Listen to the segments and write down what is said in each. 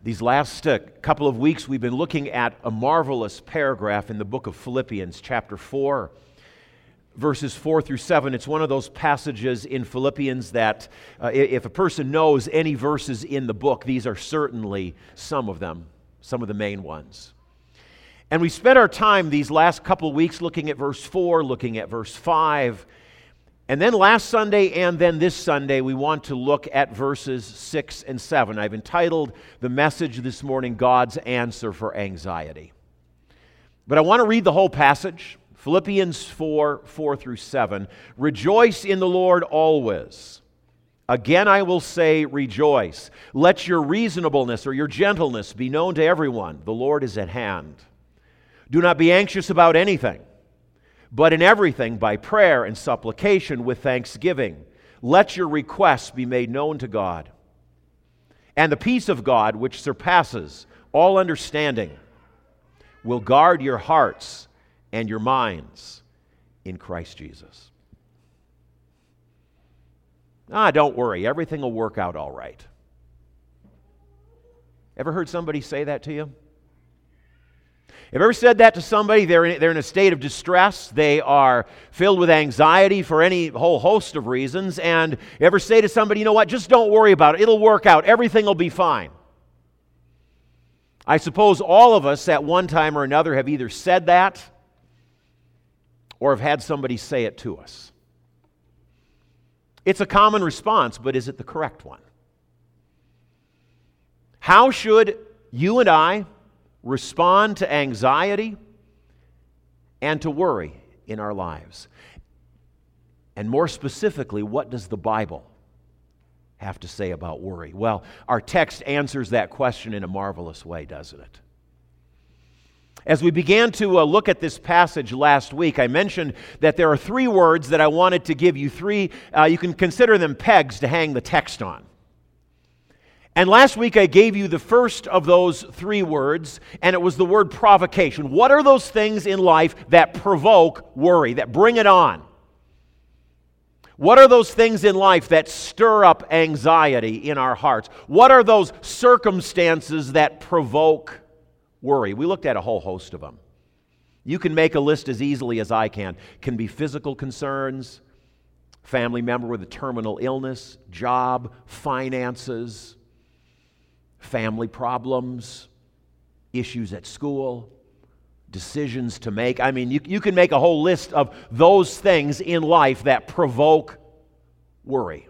These last couple of weeks, we've been looking at a marvelous paragraph in the book of Philippians, chapter 4, verses 4 through 7. It's one of those passages in Philippians that if a person knows any verses in the book, these are certainly some of them, some of the main ones. And we spent our time these last couple of weeks looking at verse 4, looking at verse 5, and then last Sunday and then this Sunday, we want to look at verses 6 and 7. I've entitled the message this morning, God's Answer for Anxiety. But I want to read the whole passage, Philippians 4, 4 through 7. Rejoice in the Lord always. Again I will say, rejoice. Let your reasonableness or your gentleness be known to everyone. The Lord is at hand. Do not be anxious about anything, but in everything, by prayer and supplication with thanksgiving, let your requests be made known to God. And the peace of God, which surpasses all understanding, will guard your hearts and your minds in Christ Jesus. Don't worry, everything will work out all right. Ever heard somebody say that to you? Have you ever said that to somebody? They're in a state of distress. They are filled with anxiety for any whole host of reasons. And you ever say to somebody, you know what, just don't worry about it. It'll work out. Everything will be fine. I suppose all of us at one time or another have either said that or have had somebody say it to us. It's a common response, but is it the correct one? How should you and I respond to anxiety and to worry in our lives? And more specifically, what does the Bible have to say about worry? Well, our text answers that question in a marvelous way, doesn't it? As we began to look at this passage last week, I mentioned that there are three words that I wanted to give you. You can consider them pegs to hang the text on. And last week I gave you the first of those three words, and it was the word provocation. What are those things in life that provoke worry, that bring it on? What are those things in life that stir up anxiety in our hearts? What are those circumstances that provoke worry? We looked at a whole host of them. You can make a list as easily as I can. Can be physical concerns, family member with a terminal illness, job, finances, family problems, issues at school, decisions to make. I mean, you can make a whole list of those things in life that provoke worry.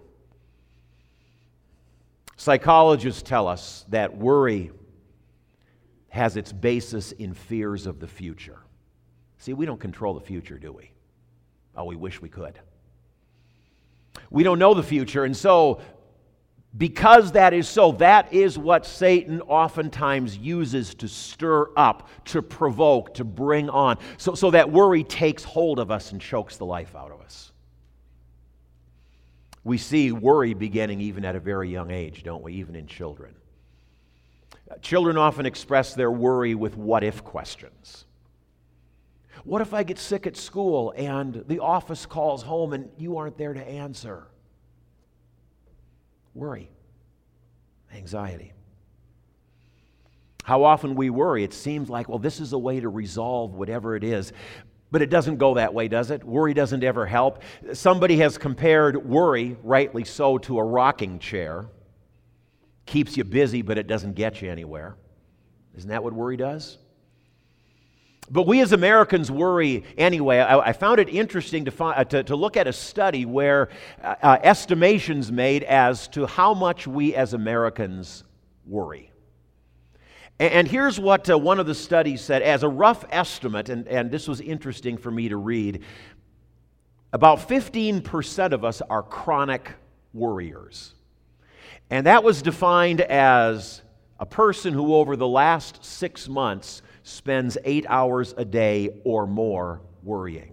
Psychologists tell us that worry has its basis in fears of the future. See, we don't control the future, do we? Oh, we wish we could. We don't know the future, and so because that is so, that is what Satan oftentimes uses to stir up, to provoke, to bring on, so that worry takes hold of us and chokes the life out of us. We see worry beginning even at a very young age, don't we? Even in children. Children often express their worry with what-if questions. What if I get sick at school and the office calls home and you aren't there to answer? Worry, anxiety. How often we worry, it seems like, well, this is a way to resolve whatever it is. But it doesn't go that way, does it? Worry doesn't ever help. Somebody has compared worry, rightly so, to a rocking chair. Keeps you busy, but it doesn't get you anywhere. Isn't that what worry does? But we as Americans worry anyway. I found it interesting to look at a study where estimations made as to how much we as Americans worry. And here's what one of the studies said. As a rough estimate, and this was interesting for me to read, about 15% of us are chronic worriers. And that was defined as a person who over the last 6 months spends 8 hours a day or more worrying.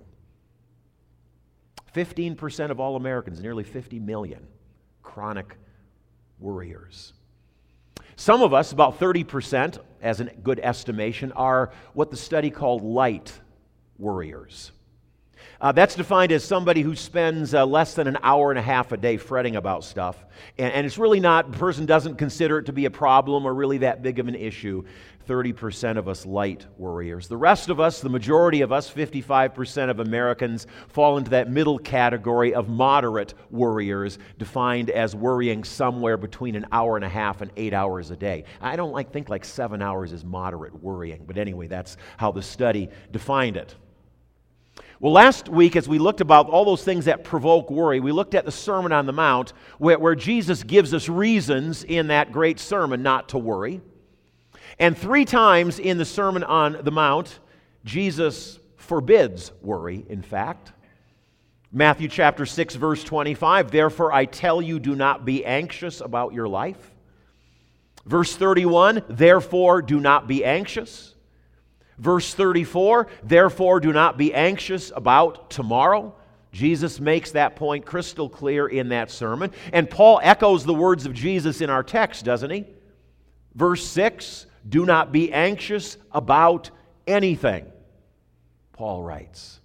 15% of all Americans, nearly 50 million, chronic worriers. Some of us, about 30%, as a good estimation, are what the study called light worriers. That's defined as somebody who spends less than an hour and a half a day fretting about stuff. And it's really not, the person doesn't consider it to be a problem or really that big of an issue. 30% of us light worriers. The rest of us, the majority of us, 55% of Americans, fall into that middle category of moderate worriers, defined as worrying somewhere between an hour and a half and 8 hours a day. I don't think 7 hours is moderate worrying, but anyway, that's how the study defined it. Well, last week, as we looked about all those things that provoke worry, we looked at the Sermon on the Mount, where Jesus gives us reasons in that great sermon not to worry. And 3 times in the Sermon on the Mount, Jesus forbids worry, in fact. Matthew chapter 6, verse 25, "Therefore I tell you, do not be anxious about your life." Verse 31, "Therefore do not be anxious." Verse 34, "Therefore do not be anxious about tomorrow." Jesus makes that point crystal clear in that sermon. And Paul echoes the words of Jesus in our text, doesn't he? Verse 6, "Do not be anxious about anything," Paul writes.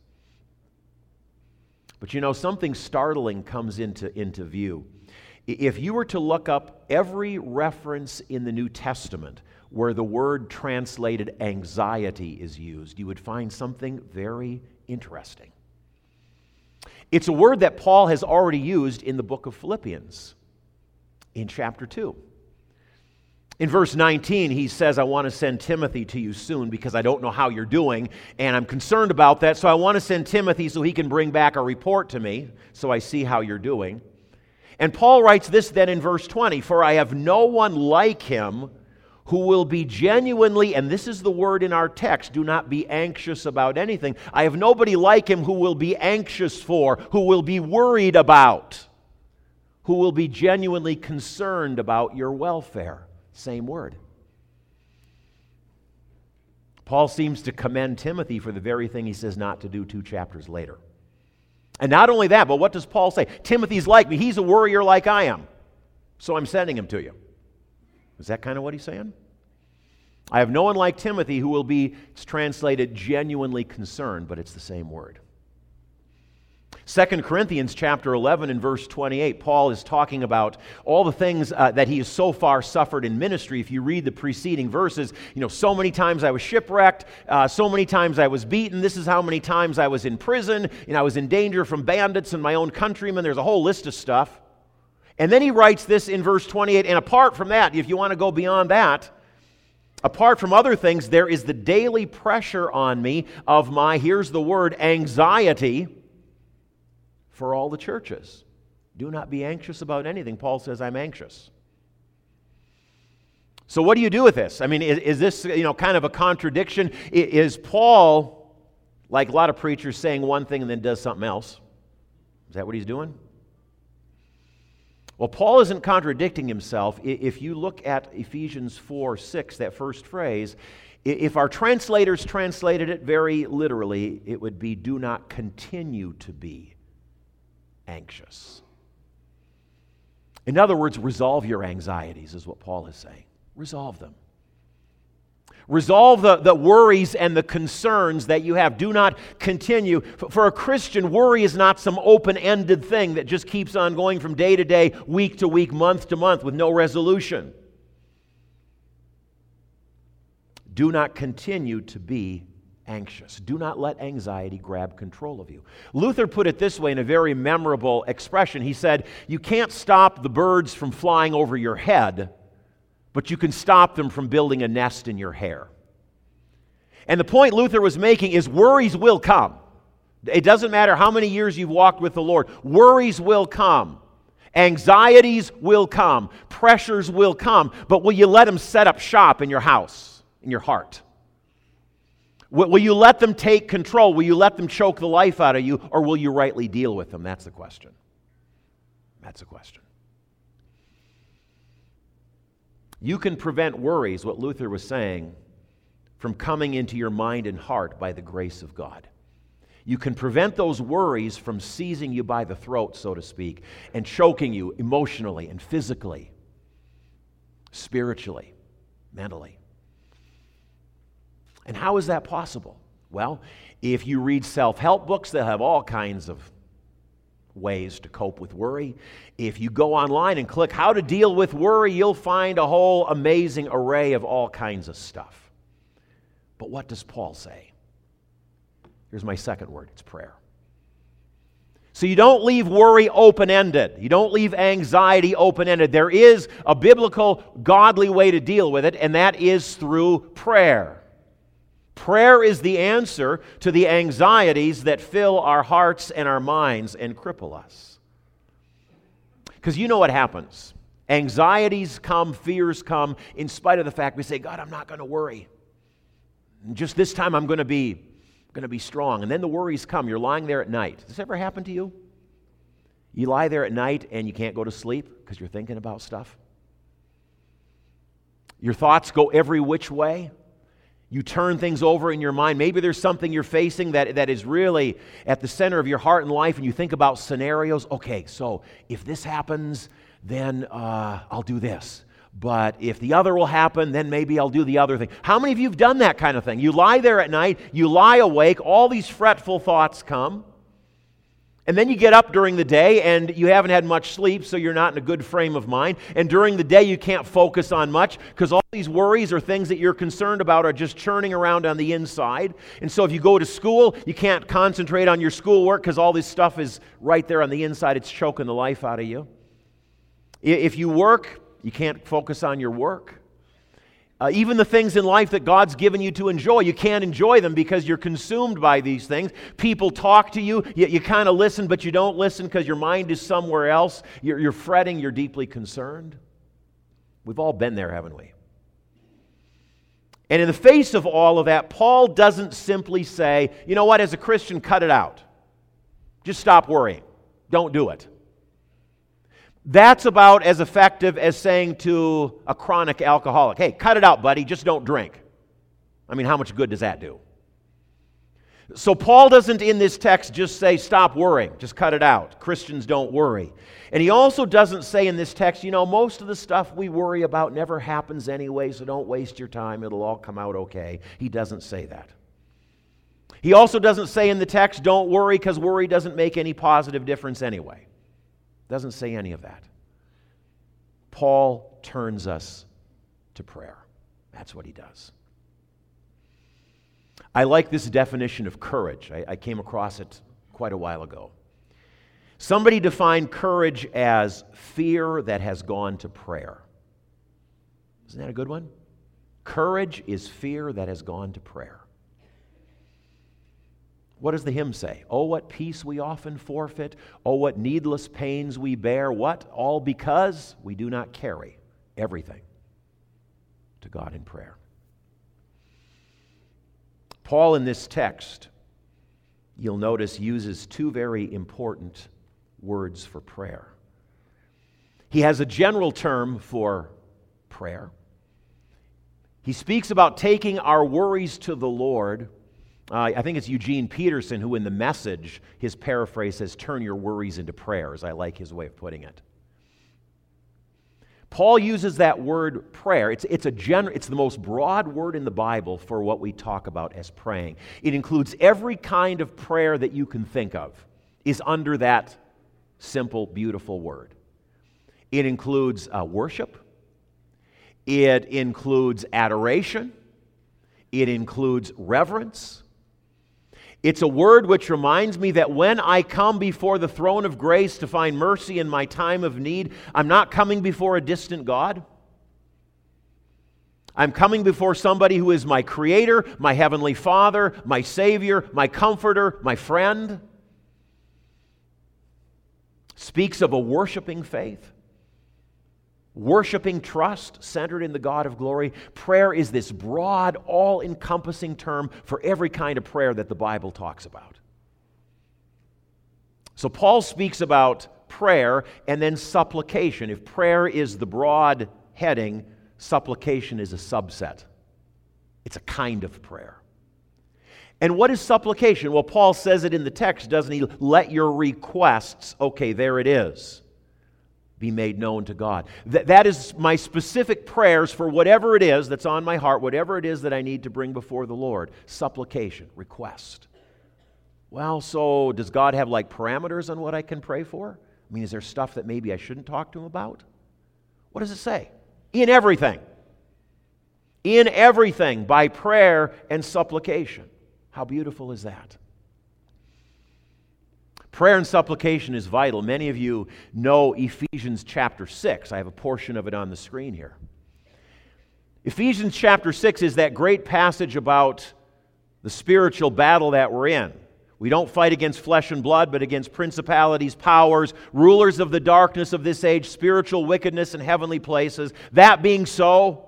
But you know, something startling comes into view. If you were to look up every reference in the New Testament where the word translated anxiety is used, you would find something very interesting. It's a word that Paul has already used in the book of Philippians, in chapter 2. In verse 19, he says, "I want to send Timothy to you soon because I don't know how you're doing, and I'm concerned about that, so I want to send Timothy so he can bring back a report to me, so I see how you're doing." And Paul writes this then in verse 20, "For I have no one like him who will be genuinely," and this is the word in our text, "do not be anxious about anything." I have nobody like him who will be anxious for, who will be worried about, who will be genuinely concerned about your welfare. Same word. Paul seems to commend Timothy for the very thing he says not to do 2 chapters later. And not only that, but what does Paul say? Timothy's like me. He's a worrier like I am. So I'm sending him to you. Is that kind of what he's saying? I have no one like Timothy who will be, it's translated, genuinely concerned, but it's the same word. 2 Corinthians chapter 11 and verse 28, Paul is talking about all the things that he has so far suffered in ministry. If you read the preceding verses, so many times I was shipwrecked, so many times I was beaten, this is how many times I was in prison, I was in danger from bandits and my own countrymen. There's a whole list of stuff. And then he writes this in verse 28, and apart from that, if you want to go beyond that, apart from other things, there is the daily pressure on me of my, here's the word, anxiety for all the churches. Do not be anxious about anything. Paul says, I'm anxious. So what do you do with this? I mean, is this, kind of a contradiction? Is Paul, like a lot of preachers, saying one thing and then does something else? Is that what he's doing? Well, Paul isn't contradicting himself. If you look at Ephesians 4:6, that first phrase, if our translators translated it very literally, it would be, do not continue to be anxious. In other words, resolve your anxieties is what Paul is saying. Resolve them. Resolve the worries and the concerns that you have. Do not continue. For a Christian, worry is not some open-ended thing that just keeps on going from day to day, week to week, month to month with no resolution. Do not continue to be anxious. Do not let anxiety grab control of you. Luther put it this way in a very memorable expression. He said, you can't stop the birds from flying over your head, but you can stop them from building a nest in your hair. And the point Luther was making is worries will come. It doesn't matter how many years you've walked with the Lord. Worries will come. Anxieties will come. Pressures will come. But will you let them set up shop in your house, in your heart? Will you let them take control? Will you let them choke the life out of you? Or will you rightly deal with them? That's the question. That's the question. You can prevent worries, what Luther was saying, from coming into your mind and heart by the grace of God. You can prevent those worries from seizing you by the throat, so to speak, and choking you emotionally and physically, spiritually, mentally. And how is that possible? Well, if you read self-help books, they'll have all kinds of ways to cope with worry. If you go online and click how to deal with worry, you'll find a whole amazing array of all kinds of stuff. But what does Paul say? Here's my second word. It's prayer. So you don't leave worry open-ended. You don't leave anxiety open-ended. There is a biblical, godly way to deal with it, and that is through prayer. Prayer is the answer to the anxieties that fill our hearts and our minds and cripple us. Because you know what happens. Anxieties come, fears come, in spite of the fact we say, God, I'm not going to worry. Just this time I'm going to be strong. And then the worries come. You're lying there at night. Does this ever happen to you? You lie there at night and you can't go to sleep because you're thinking about stuff. Your thoughts go every which way. You turn things over in your mind. Maybe there's something you're facing that is really at the center of your heart and life, and you think about scenarios. Okay, so if this happens, then I'll do this. But if the other will happen, then maybe I'll do the other thing. How many of you have done that kind of thing? You lie there at night, you lie awake, all these fretful thoughts come, and then you get up during the day and you haven't had much sleep, so you're not in a good frame of mind. And during the day you can't focus on much because all these worries or things that you're concerned about are just churning around on the inside. And so if you go to school, you can't concentrate on your schoolwork because all this stuff is right there on the inside. It's choking the life out of you. If you work, you can't focus on your work. Even the things in life that God's given you to enjoy, you can't enjoy them because you're consumed by these things. People talk to you, you kind of listen, but you don't listen because your mind is somewhere else. You're fretting, you're deeply concerned. We've all been there, haven't we? And in the face of all of that, Paul doesn't simply say, you know what, as a Christian, cut it out. Just stop worrying. Don't do it. That's about as effective as saying to a chronic alcoholic, hey, cut it out, buddy, just don't drink. I mean, how much good does that do? So Paul doesn't in this text just say, stop worrying, just cut it out. Christians don't worry. And he also doesn't say in this text, you know, most of the stuff we worry about never happens anyway, so don't waste your time, it'll all come out okay. He doesn't say that. He also doesn't say in the text, don't worry, because worry doesn't make any positive difference anyway. Doesn't say any of that. Paul turns us to prayer. That's what he does. I like this definition of courage. I came across it quite a while ago. Somebody defined courage as fear that has gone to prayer. Isn't that a good one? Courage is fear that has gone to prayer. What does the hymn say? Oh, what peace we often forfeit. Oh, what needless pains we bear. What? All because we do not carry everything to God in prayer. Paul in this text, you'll notice, uses two very important words for prayer. He has a general term for prayer. He speaks about taking our worries to the Lord. I think it's Eugene Peterson who in the Message, his paraphrase says, turn your worries into prayers. I like his way of putting it. Paul uses that word prayer. It's the most broad word in the Bible for what we talk about as praying. It includes every kind of prayer that you can think of is under that simple, beautiful word. It includes worship. It includes adoration. It includes reverence. It's a word which reminds me that when I come before the throne of grace to find mercy in my time of need, I'm not coming before a distant God. I'm coming before somebody who is my Creator, my Heavenly Father, my Savior, my Comforter, my friend. Speaks of a worshiping faith. Worshiping trust centered in the God of glory. Prayer is this broad, all-encompassing term for every kind of prayer that the Bible talks about. So Paul speaks about prayer and then supplication. If prayer is the broad heading, supplication is a subset. It's a kind of prayer. And what is supplication? Well, Paul says it in the text, doesn't he? Let your requests, okay, there it is. be made known to God. That is my specific prayers for whatever it is that's on my heart, whatever it is that I need to bring before the Lord. Supplication, request. Well, so does God have like parameters on what I can pray for? I mean, is there stuff that maybe I shouldn't talk to Him about? What does it say? In everything. In everything, by prayer and supplication. How beautiful is that? Prayer and supplication is vital. Many of you know Ephesians chapter 6. I have a portion of it on the screen here. Ephesians chapter 6 is that great passage about the spiritual battle that we're in. We don't fight against flesh and blood, but against principalities, powers, rulers of the darkness of this age, spiritual wickedness in heavenly places. That being so,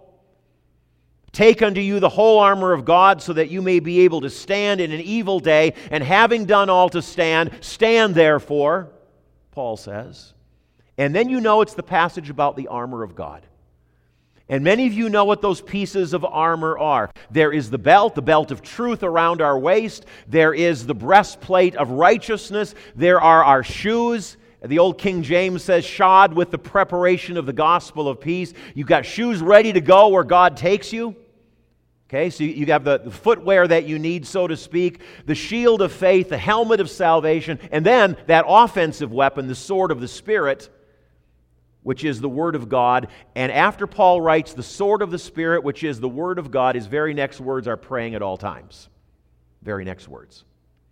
take unto you the whole armor of God, so that you may be able to stand in an evil day, and having done all to stand, stand therefore, Paul says. And then you know it's the passage about the armor of God. And many of you know what those pieces of armor are. There is the belt of truth around our waist. There is the breastplate of righteousness. There are our shoes. The old King James says, shod with the preparation of the gospel of peace. You've got shoes ready to go where God takes you. Okay, so you have the footwear that you need, so to speak, the shield of faith, the helmet of salvation, and then that offensive weapon, the sword of the Spirit, which is the Word of God. And after Paul writes the sword of the Spirit, which is the Word of God, his very next words are praying at all times. Very next words.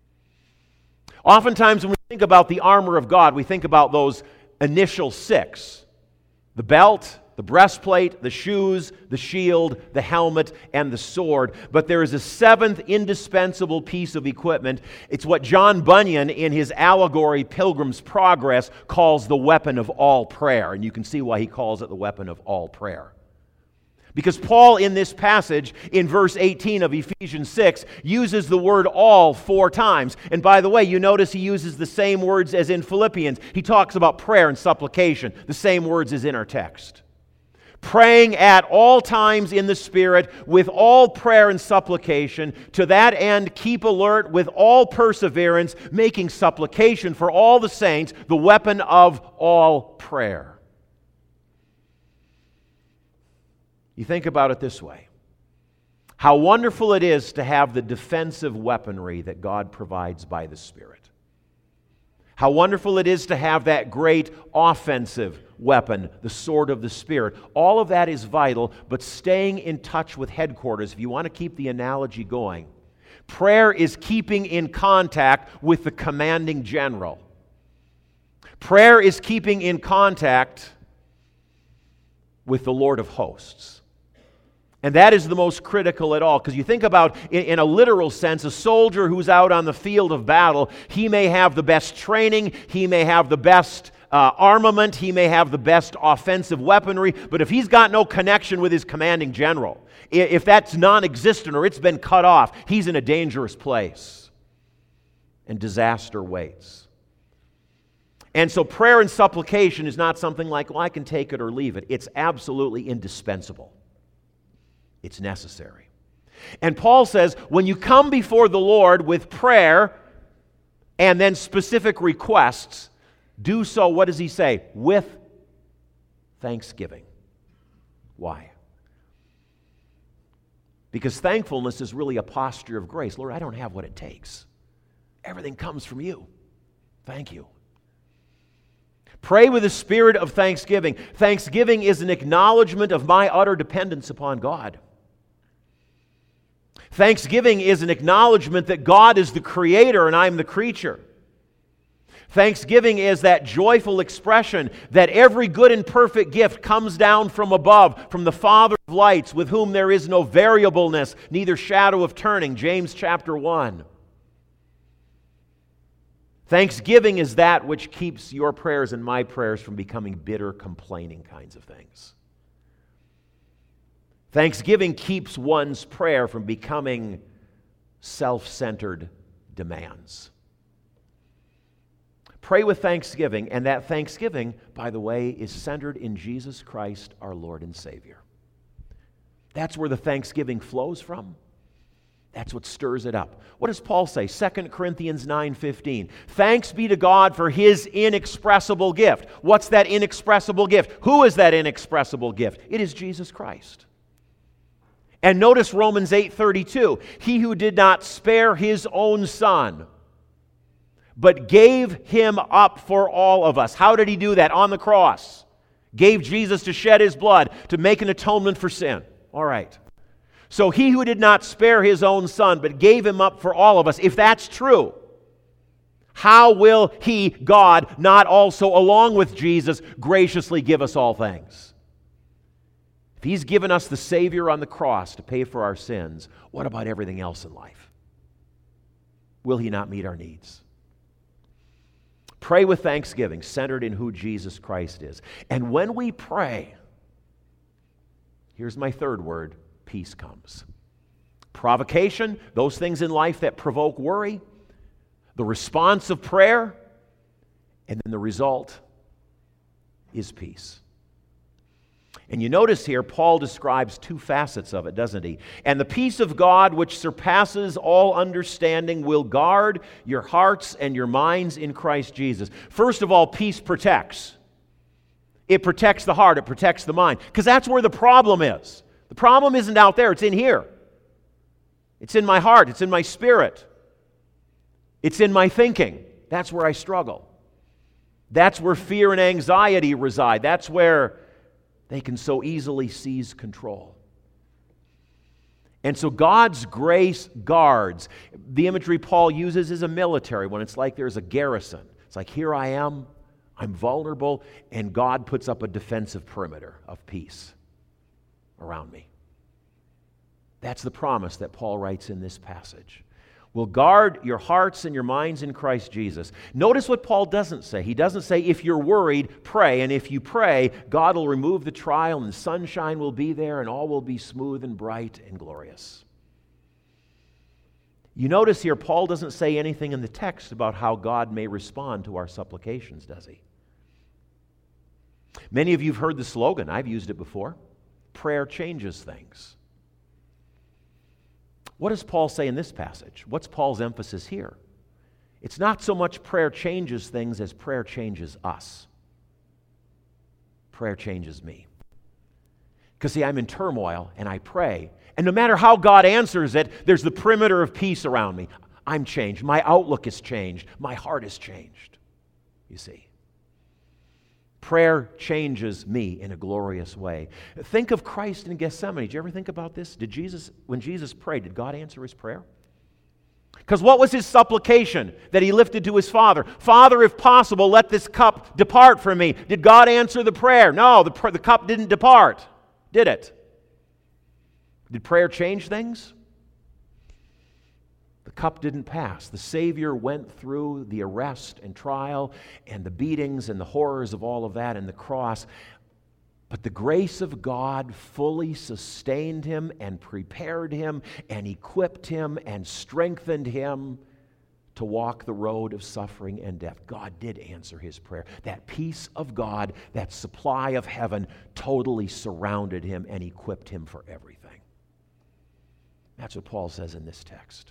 Oftentimes when we think about the armor of God, we think about those initial six. The belt, the breastplate, the shoes, the shield, the helmet, and the sword. But there is a seventh indispensable piece of equipment. It's what John Bunyan, in his allegory Pilgrim's Progress, calls the weapon of all prayer. And you can see why he calls it the weapon of all prayer. Because Paul, in this passage, in verse 18 of Ephesians 6, uses the word all 4 times. And by the way, you notice he uses the same words as in Philippians. He talks about prayer and supplication, the same words as in our text. Praying at all times in the Spirit with all prayer and supplication. To that end, keep alert with all perseverance, making supplication for all the saints, the weapon of all prayer. You think about it this way. How wonderful it is to have the defensive weaponry that God provides by the Spirit. How wonderful it is to have that great offensive weapon, the sword of the Spirit. All of that is vital, but staying in touch with headquarters, if you want to keep the analogy going, prayer is keeping in contact with the commanding general. Prayer is keeping in contact with the Lord of hosts. And that is the most critical at all, because you think about, in a literal sense, a soldier who's out on the field of battle, he may have the best training, he may have the best armament, he may have the best offensive weaponry, but if he's got no connection with his commanding general, if that's non-existent or it's been cut off, he's in a dangerous place, and disaster waits. And so prayer and supplication is not something like, well, I can take it or leave it. It's absolutely indispensable. It's necessary. And Paul says, when you come before the Lord with prayer and then specific requests, do so, what does he say? With thanksgiving. Why? Because thankfulness is really a posture of grace. Lord, I don't have what it takes. Everything comes from you. Thank you. Pray with a spirit of thanksgiving. Thanksgiving is an acknowledgement of my utter dependence upon God. Thanksgiving is an acknowledgement that God is the creator and I'm the creature. Thanksgiving is that joyful expression that every good and perfect gift comes down from above, from the Father of lights, with whom there is no variableness, neither shadow of turning. James chapter 1. Thanksgiving is that which keeps your prayers and my prayers from becoming bitter, complaining kinds of things. Thanksgiving keeps one's prayer from becoming self-centered demands. Pray with thanksgiving, and that thanksgiving, by the way, is centered in Jesus Christ, our Lord and Savior. That's where the thanksgiving flows from. That's what stirs it up. What does Paul say? 2 Corinthians 9:15. Thanks be to God for His inexpressible gift. What's that inexpressible gift? Who is that inexpressible gift? It is Jesus Christ. And notice Romans 8:32. He who did not spare His own Son, but gave Him up for all of us. How did He do that? On the cross. Gave Jesus to shed His blood to make an atonement for sin. All right. So He who did not spare His own Son, but gave Him up for all of us, if that's true, how will He, God, not also, along with Jesus, graciously give us all things? If He's given us the Savior on the cross to pay for our sins, what about everything else in life? Will He not meet our needs? Pray with thanksgiving, centered in who Jesus Christ is. And when we pray, here's my third word, peace comes. Provocation, those things in life that provoke worry, the response of prayer, and then the result is peace. And you notice here, Paul describes two facets of it, doesn't he? And the peace of God, which surpasses all understanding, will guard your hearts and your minds in Christ Jesus. First of all, peace protects. It protects the heart, it protects the mind, because that's where the problem is. The problem isn't out there, it's in here. It's in my heart, it's in my spirit. It's in my thinking. That's where I struggle. That's where fear and anxiety reside. That's where they can so easily seize control. And so God's grace guards. The imagery Paul uses is a military one. It's like there's a garrison. It's like, here I am, I'm vulnerable, and God puts up a defensive perimeter of peace around me. That's the promise that Paul writes in this passage. Will guard your hearts and your minds in Christ Jesus. Notice what Paul doesn't say. He doesn't say, if you're worried, pray. And if you pray, God will remove the trial and sunshine will be there and all will be smooth and bright and glorious. You notice here, Paul doesn't say anything in the text about how God may respond to our supplications, does he? Many of you have heard the slogan. I've used it before. Prayer changes things. What does Paul say in this passage? What's Paul's emphasis here? It's not so much prayer changes things as prayer changes us. Prayer changes me. Because see, I'm in turmoil and I pray, and no matter how God answers it, there's the perimeter of peace around me. I'm changed. My outlook has changed. My heart has changed. You see. Prayer changes me in a glorious way. Think of Christ in Gethsemane. Did you ever think about this? When Jesus prayed, did God answer his prayer? Because what was his supplication that he lifted to his Father? Father, if possible, let this cup depart from me. Did God answer the prayer? No, the cup didn't depart, did it? Did prayer change things? The cup didn't pass. The Savior went through the arrest and trial and the beatings and the horrors of all of that and the cross. But the grace of God fully sustained him and prepared him and equipped him and strengthened him to walk the road of suffering and death. God did answer his prayer. That peace of God, that supply of heaven, totally surrounded him and equipped him for everything. That's what Paul says in this text.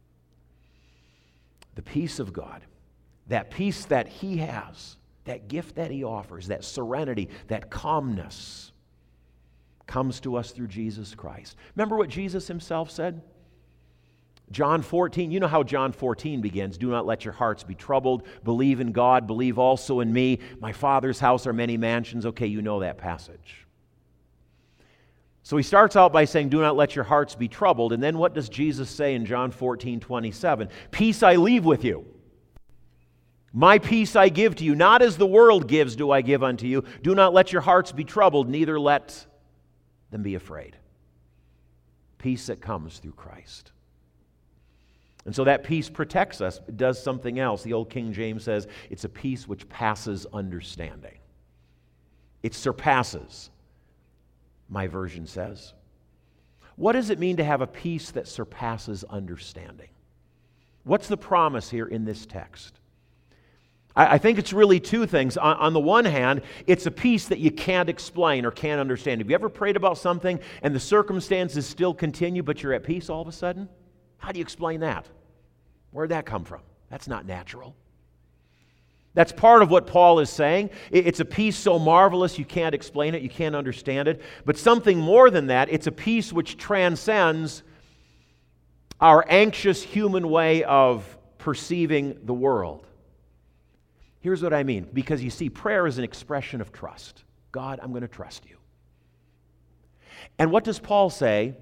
The peace of God, that peace that he has, that gift that he offers, that serenity, that calmness, comes to us through Jesus Christ. Remember what Jesus himself said? John 14, you know how John 14 begins. Do not let your hearts be troubled. Believe in God. Believe also in me. My Father's house are many mansions. Okay, you know that passage. So he starts out by saying, do not let your hearts be troubled. And then what does Jesus say in John 14:27? Peace I leave with you. My peace I give to you. Not as the world gives do I give unto you. Do not let your hearts be troubled, neither let them be afraid. Peace that comes through Christ. And so that peace protects us. It does something else. The old King James says, it's a peace which passes understanding. It surpasses, my version says. What does it mean to have a peace that surpasses understanding? What's the promise here in this text? I think it's really two things. On the one hand, it's a peace that you can't explain or can't understand. Have you ever prayed about something and the circumstances still continue, but you're at peace all of a sudden? How do you explain that? Where'd that come from? That's not natural. That's part of what Paul is saying. It's a peace so marvelous you can't explain it, you can't understand it. But something more than that, it's a peace which transcends our anxious human way of perceiving the world. Here's what I mean. Because you see, prayer is an expression of trust. God, I'm going to trust you. And what does Paul say?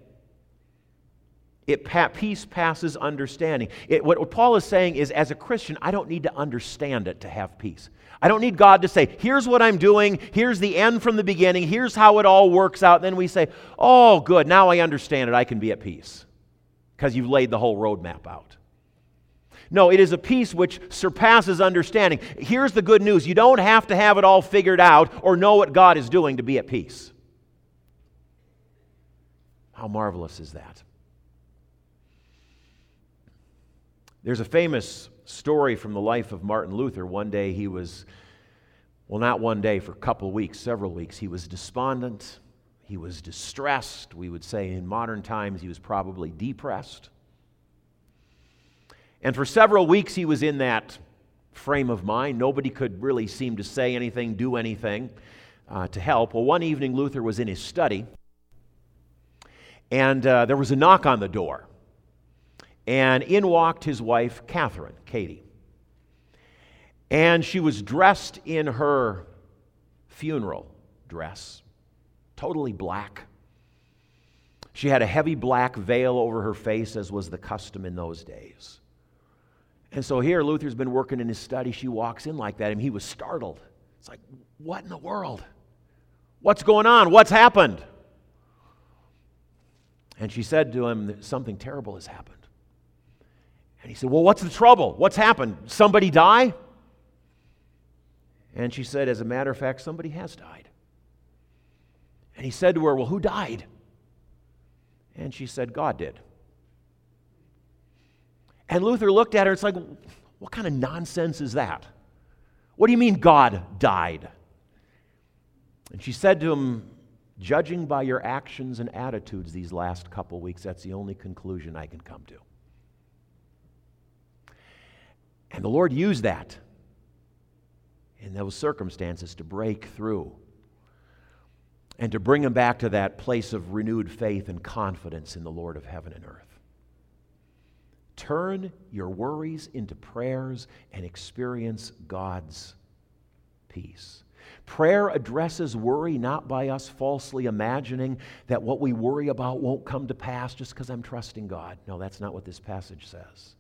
Peace passes understanding. What Paul is saying is, as a Christian, I don't need to understand it to have peace. I don't need God to say, here's what I'm doing, here's the end from the beginning, here's how it all works out. Then we say, oh, good, now I understand it, I can be at peace. Because you've laid the whole roadmap out. No, it is a peace which surpasses understanding. Here's the good news. You don't have to have it all figured out or know what God is doing to be at peace. How marvelous is that? There's a famous story from the life of Martin Luther. One day he was, well, not one day, for a couple of weeks, several weeks, he was despondent. He was distressed. We would say in modern times he was probably depressed. And for several weeks he was in that frame of mind. Nobody could really seem to say anything, do anything to help. Well, one evening Luther was in his study, and there was a knock on the door. And in walked his wife, Catherine, Katie. And she was dressed in her funeral dress, totally black. She had a heavy black veil over her face, as was the custom in those days. And so here, Luther's been working in his study. She walks in like that, and he was startled. It's like, what in the world? What's going on? What's happened? And she said to him that something terrible has happened. And he said, well, what's the trouble? What's happened? Somebody die? And she said, as a matter of fact, somebody has died. And he said to her, well, who died? And she said, God did. And Luther looked at her, it's like, what kind of nonsense is that? What do you mean God died? And she said to him, judging by your actions and attitudes these last couple weeks, that's the only conclusion I can come to. And the Lord used that in those circumstances to break through and to bring him back to that place of renewed faith and confidence in the Lord of heaven and earth. Turn your worries into prayers and experience God's peace. Prayer addresses worry not by us falsely imagining that what we worry about won't come to pass just because I'm trusting God. No, that's not what this passage says.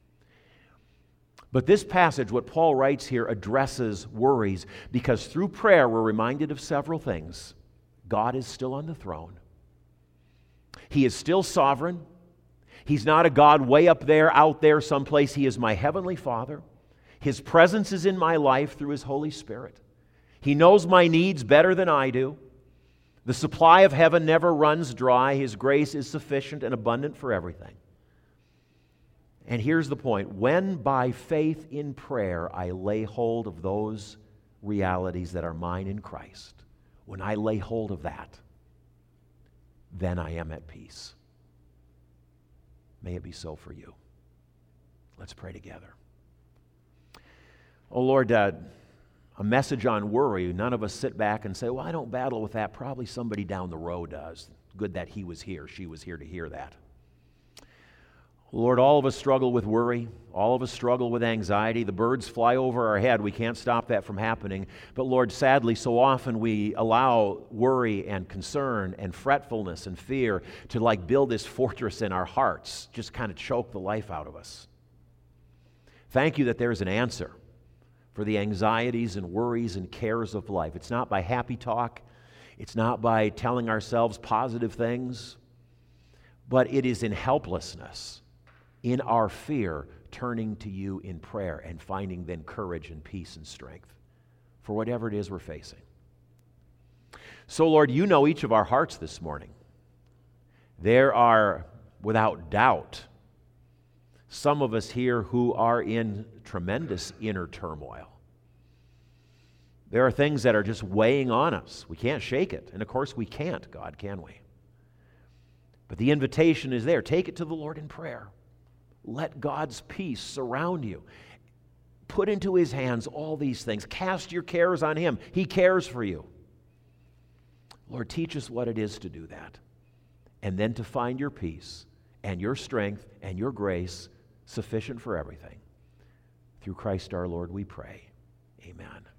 But this passage, what Paul writes here, addresses worries because through prayer we're reminded of several things. God is still on the throne. He is still sovereign. He's not a God way up there, out there someplace. He is my heavenly Father. His presence is in my life through His Holy Spirit. He knows my needs better than I do. The supply of heaven never runs dry. His grace is sufficient and abundant for everything. And here's the point. When by faith in prayer I lay hold of those realities that are mine in Christ, when I lay hold of that, then I am at peace. May it be so for you. Let's pray together. Oh Lord, a message on worry. None of us sit back and say, well, I don't battle with that. Probably somebody down the road does. Good that he was here, she was here to hear that. Lord, all of us struggle with worry. All of us struggle with anxiety. The birds fly over our head. We can't stop that from happening. But Lord, sadly, so often we allow worry and concern and fretfulness and fear to build this fortress in our hearts, just kind of choke the life out of us. Thank you that there's an answer for the anxieties and worries and cares of life. It's not by happy talk. It's not by telling ourselves positive things. But it is in helplessness, in our fear, turning to you in prayer and finding then courage and peace and strength for whatever it is we're facing. So, Lord, you know each of our hearts this morning. There are, without doubt, some of us here who are in tremendous inner turmoil. There are things that are just weighing on us. We can't shake it. And of course we can't, God, can we? But the invitation is there. Take it to the Lord in prayer. let God's peace surround you. Put into His hands all these things. Cast your cares on Him. He cares for you. Lord, teach us what it is to do that. And then to find your peace and your strength and your grace sufficient for everything. Through Christ our Lord we pray. Amen.